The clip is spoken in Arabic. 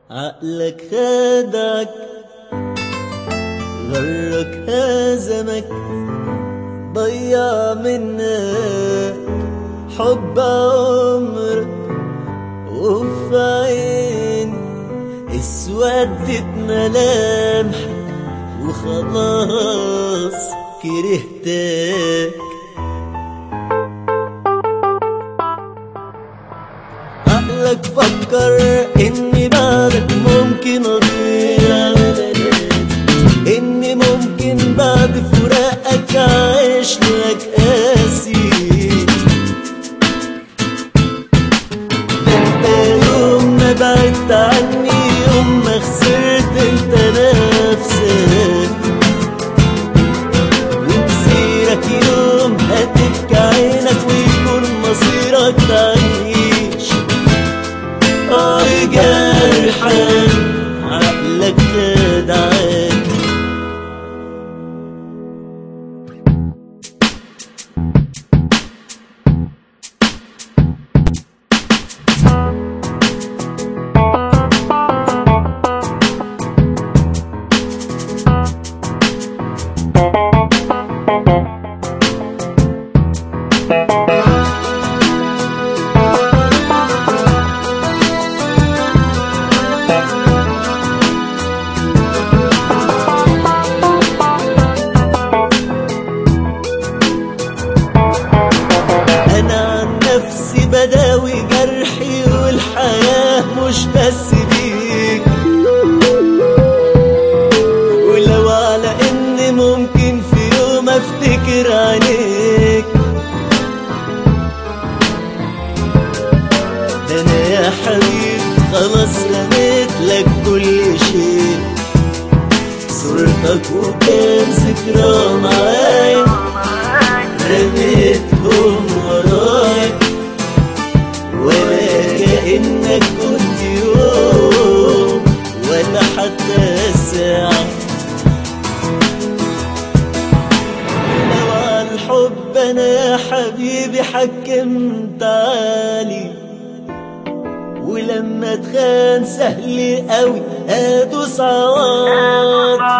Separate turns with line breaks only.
عقلك خدعك، غرك هزمك، ضيع منك حب عمرك، وفي عين اسودت ملامحك وخلاص كرهتك. عقلك فكر اني بعدك ممكن اضيع، اني ممكن بعد فراقك اعيش لك قاسي. انت يوم ما بعدت عني، يوم ما خسرت انت نفسك، ومسيرك يوم هتبكي عينك ويكون مصيرك تعيش جرحان. عقلك خدعك، بداوي جرحي والحياة مش بس بيك، ولو على اني ممكن في يوم افتكر عينيك، ده انا يا حبيب خلاص رميت لك كل شيء، صورتك وكام ذكرى معايا رميتهم ورايا، ولا كأنك كنت يوم ولا حتى ساعة. لو على الحب أنا يا حبيبي حكمت عالي، ولما اتخان سهل قوي أدوس عوار.